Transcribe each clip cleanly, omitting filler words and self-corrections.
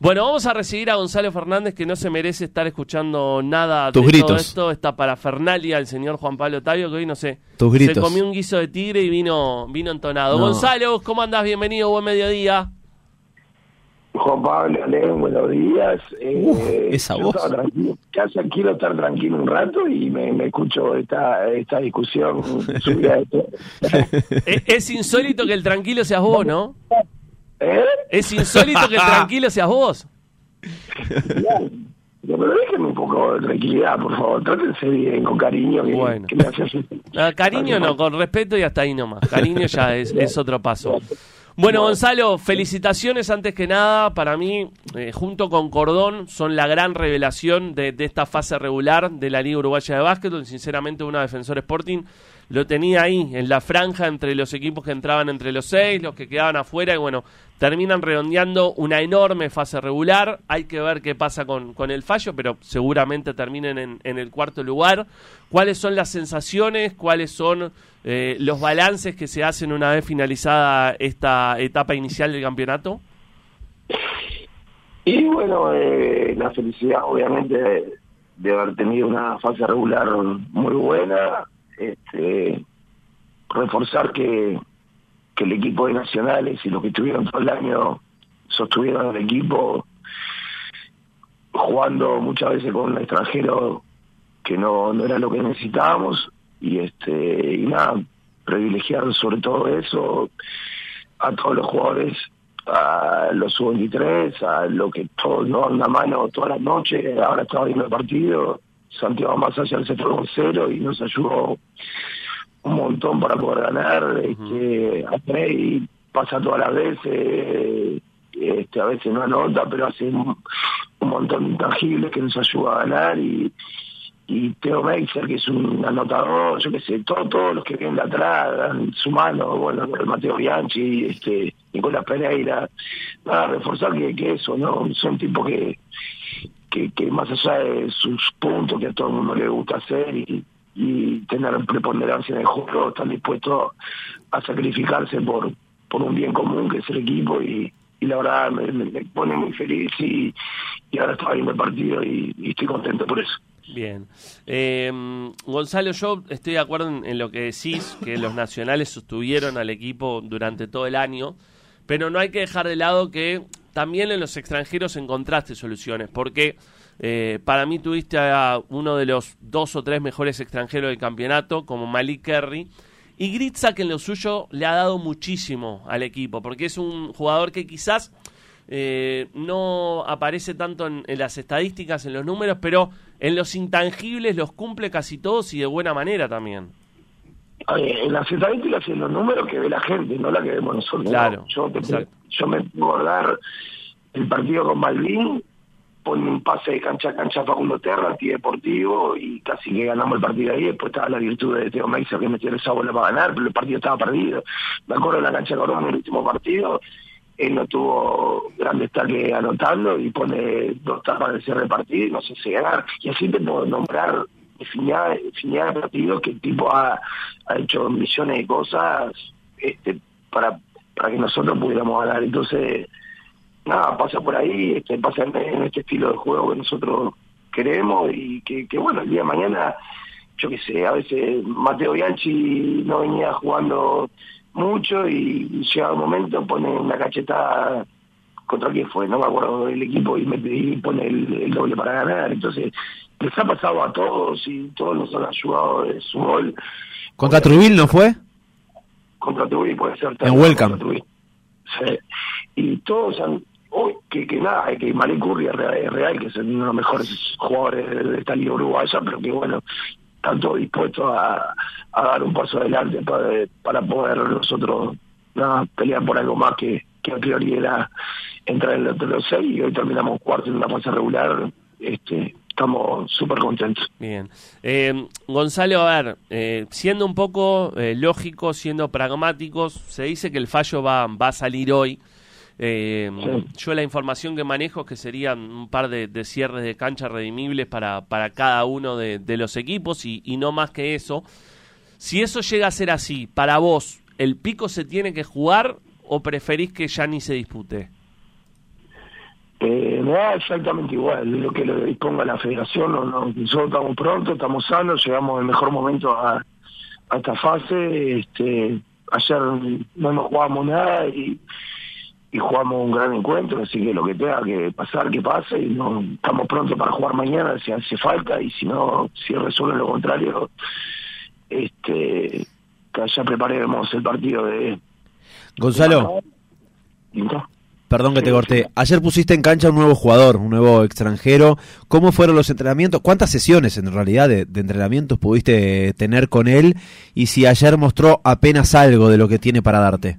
Bueno, vamos a recibir a Gonzalo Fernández, que no se merece estar escuchando nada Tus de gritos. todo esto. Está para Fernalia, el señor Juan Pablo Ottavio, que hoy no sé, Tus gritos. se comió un guiso de tigre y vino entonado. No. Gonzalo, ¿cómo andás? Bienvenido, buen mediodía. Juan Pablo, León, buenos días. Esa yo voz. estaba tranquilo, casi quiero estar tranquilo un rato y me escucho esta discusión subida de todo. Es insólito que el tranquilo seas vos, ¿no? ¿Eh? Es insólito que el tranquilo seas vos. Pero déjenme un poco de tranquilidad, por favor. Trátense bien, con cariño, que, Bueno. que me hace... Cariño no, con respeto y hasta ahí nomás. Cariño ya es otro paso. Bueno, Gonzalo, felicitaciones antes que nada. Para mí, junto con Cordón, son la gran revelación de esta fase regular de la Liga Uruguaya de Básquetbol. Sinceramente, una Defensor Sporting lo tenía ahí, en la franja, entre los equipos que entraban entre los 6, los que quedaban afuera, y bueno, terminan redondeando una enorme fase regular. Hay que ver qué pasa con el fallo, pero seguramente terminen en el cuarto lugar. ¿Cuáles son las sensaciones? ¿Cuáles son los balances que se hacen una vez finalizada esta etapa inicial del campeonato? Y bueno, la felicidad obviamente de haber tenido una fase regular muy buena, reforzar que el equipo de Nacionales y los que estuvieron todo el año sostuvieron el equipo, jugando muchas veces con un extranjero que no era lo que necesitábamos, y nada, privilegiar sobre todo eso a todos los jugadores, a los sub-23, a lo que todos nos dan una mano todas las noches. Ahora estaba viendo el partido, Santiago Masaya se fue con 0 y nos ayudó un montón para poder ganar. A Trey pasa todas las veces, a veces no anota, pero hace un montón de intangibles que nos ayuda a ganar, y Theo Meixer, que es un anotador, yo qué sé, todos los que vienen de atrás dan su mano, bueno, el Mateo Bianchi, Nicolás Pereira, nada, reforzar que eso, ¿no? Son tipos que más allá de sus puntos que a todo el mundo le gusta hacer y tener preponderancia en el juego, están dispuestos a sacrificarse por un bien común que es el equipo, y la verdad me pone muy feliz, y ahora estaba viendo el partido y estoy contento por eso. Bien. Gonzalo, yo estoy de acuerdo en lo que decís, que los nacionales sostuvieron al equipo durante todo el año, pero no hay que dejar de lado que también en los extranjeros encontraste soluciones, porque para mí tuviste a uno de los 2 o 3 mejores extranjeros del campeonato, como Malik Kerry, y Gritza, que en lo suyo le ha dado muchísimo al equipo, porque es un jugador que quizás no aparece tanto en las estadísticas, en los números, pero en los intangibles los cumple casi todos y de buena manera también. En las estadísticas y en los números que ve la gente, no la que vemos nosotros. Claro, ¿no? Yo me puedo acordar el partido con Malvin, pone un pase de cancha a cancha a Facundo Terra, antideportivo, y casi que ganamos el partido ahí. Después estaba la virtud de Theo Meixer, que metió esa bola para ganar, pero el partido estaba perdido. Me acuerdo de la cancha de Corón en el último partido, él no tuvo gran destaque anotando y pone 2 tapas de cierre de partido y no sé si ganar. Y así te puedo nombrar infinidad de partidos que el tipo ha hecho millones de cosas para que nosotros pudiéramos ganar. Entonces, nada, pasa por ahí, pasa en este estilo de juego que nosotros queremos, y que bueno, el día de mañana, yo qué sé, a veces Mateo Bianchi no venía jugando mucho y llega un momento, pone una cachetada contra quién fue, no me acuerdo del equipo, y pone el doble para ganar. Entonces les ha pasado a todos y todos nos han ayudado de su gol. ¿Contra Trubil no fue? Contra Trubil puede ser en Welcome. Sí. Y todos han que nada, que Malik Curry es real, que es uno de los mejores jugadores de esta liga uruguaya, pero que bueno, están todos dispuestos a dar un paso adelante para poder nosotros pelear por algo más que a priori era entrar entre los 6, y hoy terminamos cuarto en una fase regular. Estamos súper contentos. Bien. Gonzalo, a ver, siendo un poco lógicos, siendo pragmáticos, se dice que el fallo va a salir hoy. Sí. Yo la información que manejo es que serían un par de cierres de cancha redimibles para cada uno de los equipos, y no más que eso. Si eso llega a ser así, para vos, ¿el pico se tiene que jugar o preferís que ya ni se dispute? me da exactamente igual lo que le disponga la federación. Nosotros estamos prontos, estamos sanos, llegamos en el mejor momento a esta fase. Ayer no nos jugamos nada y jugamos un gran encuentro, así que lo que tenga que pasar, que pase, y no estamos prontos para jugar mañana si hace falta, y si no, si resuelve lo contrario, que ya preparemos el partido de Gonzalo, perdón que te corté. Ayer pusiste en cancha un nuevo jugador, un nuevo extranjero. ¿Cómo fueron los entrenamientos? ¿Cuántas sesiones en realidad de entrenamientos pudiste tener con él? Y si ayer mostró apenas algo de lo que tiene para darte.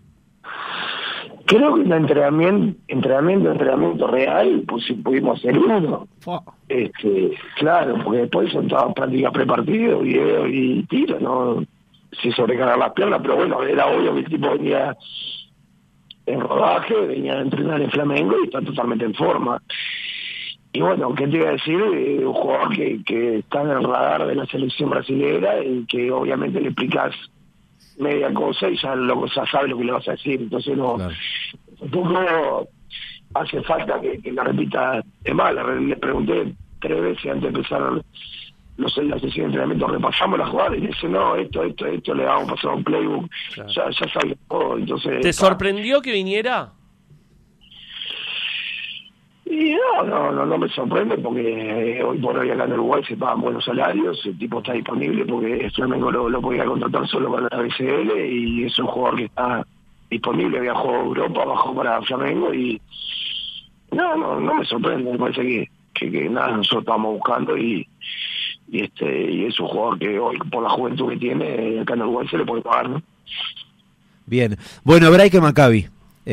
Creo que el entrenamiento real, pues si pudimos hacer uno. Claro, porque después son todas prácticas prepartidos, video y tiro, ¿no? Sin sobrecargar las piernas, pero bueno, era obvio que el tipo venía en rodaje, venía a entrenar en Flamengo y está totalmente en forma. Y bueno, ¿qué te iba a decir? Un jugador que está en el radar de la selección brasilera y que obviamente le explicas media cosa y ya sabe lo que le vas a decir. Entonces tampoco hace falta que la repita. Es más, le pregunté 3 veces antes de empezar la sesión de entrenamiento, repasamos la jugada y dice, no, esto, le vamos a pasar un playbook, claro. ya sabía todo. Entonces, ¿te sorprendió que viniera? Y no me sorprende, porque hoy por hoy acá en Uruguay se pagan buenos salarios, el tipo está disponible porque Flamengo lo podía contratar solo para la BCL y es un jugador que está disponible, viajó a Europa, bajó para Flamengo y no me sorprende, me parece que nada, nosotros estamos buscando y es un jugador que hoy, por la juventud que tiene, acá en Uruguay se le puede pagar, ¿no? Bien. Bueno, Braique Maccabi.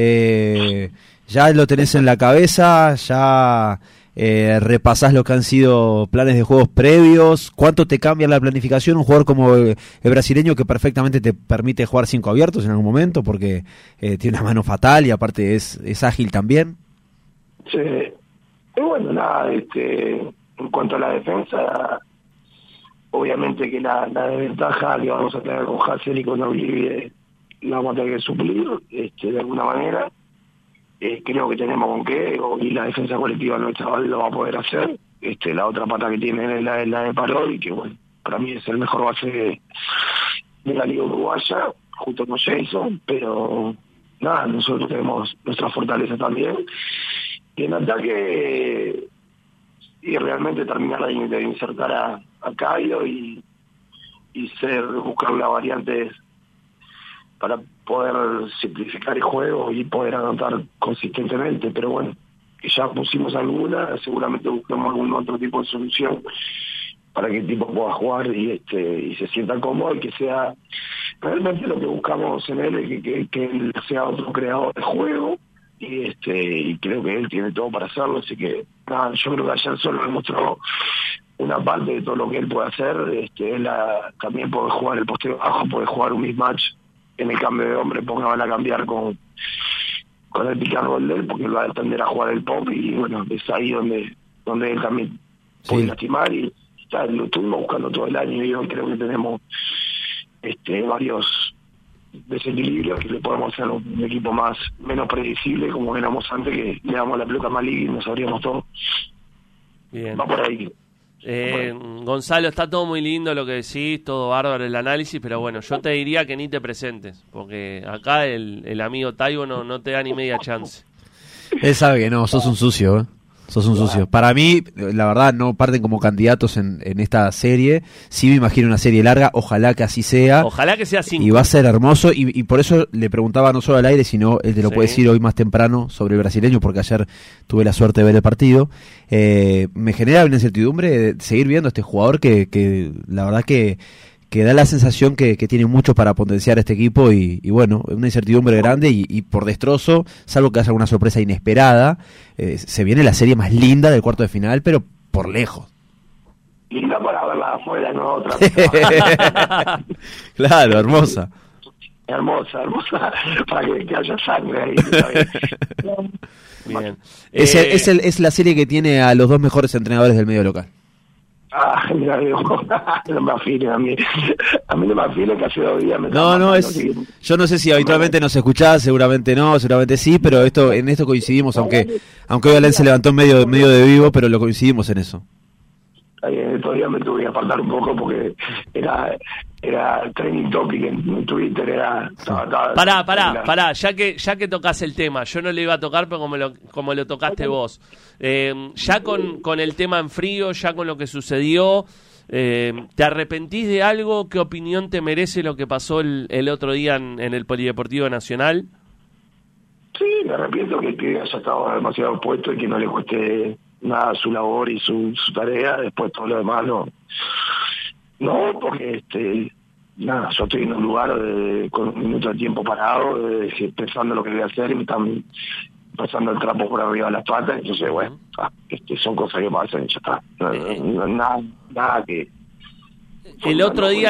Ya lo tenés en la cabeza, ya repasás lo que han sido planes de juegos previos. ¿Cuánto te cambia la planificación? Un jugador como el brasileño que perfectamente te permite jugar 5 abiertos en algún momento porque tiene una mano fatal y aparte es ágil también. Sí. Y bueno, nada, en cuanto a la defensa, obviamente que la desventaja que vamos a tener con Hassel y con Olivier la vamos a tener que suplir de alguna manera. Creo que tenemos con qué, y la defensa colectiva nuestra lo va a poder hacer. La otra pata que tiene es la de Parol, y que bueno, para mí es el mejor base de la liga uruguaya, junto con Jason, pero nada, nosotros tenemos nuestra fortaleza también. Y en ataque, y realmente terminar de insertar a Caio y buscar las variantes para poder simplificar el juego y poder anotar consistentemente, pero bueno, que ya pusimos alguna, seguramente buscamos algún otro tipo de solución para que el tipo pueda jugar y se sienta cómodo y que sea realmente lo que buscamos en él, que él sea otro creador de juego y creo que él tiene todo para hacerlo, así que nada, yo creo que ayer solo demostró una parte de todo lo que él puede hacer. Él también puede jugar el posteo bajo, puede jugar un mismatch en el cambio de hombre, porque van a cambiar con el pick and roll de él, porque él va a tender a jugar el pop y bueno, es ahí donde él también puede lastimar y lo estuvimos buscando todo el año y hoy creo que tenemos varios desequilibrios que le podemos hacer un equipo menos predecible, como éramos antes, que le damos la pelota más liga y nos sabríamos todo. Bien. Va por ahí. Gonzalo, está todo muy lindo lo que decís, todo bárbaro el análisis, pero bueno, yo te diría que ni te presentes, porque acá el amigo Taibo no te da ni media chance. Él sabe que no, sos un sucio, sos un sucio. Para mí, la verdad, no parten como candidatos en esta serie. Sí me imagino una serie larga, ojalá que así sea. Ojalá que sea 5. Y va a ser hermoso, y por eso le preguntaba no solo al aire, sino él te lo puede decir hoy más temprano sobre el brasileño, porque ayer tuve la suerte de ver el partido. Me genera una incertidumbre de seguir viendo a este jugador que la verdad que da la sensación que tiene mucho para potenciar este equipo y bueno, una incertidumbre grande y por destrozo, salvo que haya alguna sorpresa inesperada, se viene la serie más linda del cuarto de final, pero por lejos. Linda para verla afuera, no otra. Claro, hermosa. Hermosa, para que haya sangre ahí. Bien. Es la serie que tiene a los 2 mejores entrenadores del medio local. Mira, no me afilen a mí no me afilen, que hace 2 días me yo no sé si habitualmente nos escuchás, seguramente no, seguramente sí, pero en esto coincidimos, aunque hoy Alén se levantó medio de vivo, pero lo coincidimos en eso. Todavía me tuve que apartar un poco porque era trending topic en Twitter, Pará, ya que tocas el tema, yo no le iba a tocar, pero como lo tocaste vos, ya con el tema en frío, ya con lo que sucedió, ¿te arrepentís de algo? ¿Qué opinión te merece lo que pasó el otro día en el Polideportivo Nacional? Sí, me arrepiento que haya estado demasiado expuesto y que no le cueste nada su labor y su tarea. Después todo lo demás no, porque yo estoy en un lugar con un minuto de tiempo parado, pensando lo que voy a hacer, y me están pasando el trapo por arriba de las patas. Entonces bueno, son cosas que pasan y ya está. Nada que el otro día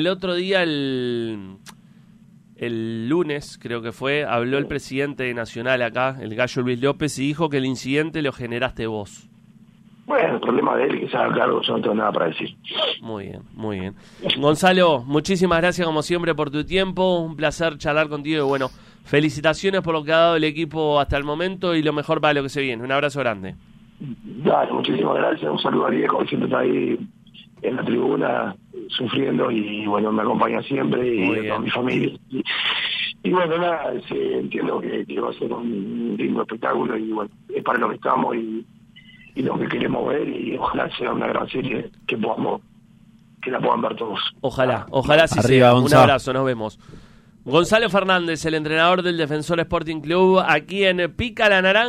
el lunes, creo que fue, habló el presidente de Nacional acá, el Gallo Luis López, y dijo que el incidente lo generaste vos. Bueno, el problema de él, que se haga cargo, yo no tengo nada para decir. Muy bien. Gonzalo, muchísimas gracias como siempre por tu tiempo, un placer charlar contigo y bueno, felicitaciones por lo que ha dado el equipo hasta el momento y lo mejor para lo que se viene. Un abrazo grande. Dale, muchísimas gracias, un saludo a Diego, siempre está ahí en la tribuna sufriendo y bueno, me acompaña siempre y a mi familia y bueno, nada, entiendo que va a ser un lindo espectáculo y bueno, es para lo que estamos y lo que queremos ver, y ojalá sea una gran serie que la puedan ver todos. Ojalá sí sea. Un abrazo, nos vemos. Gonzalo Fernández, el entrenador del Defensor Sporting Club, aquí en Pica la Naranja.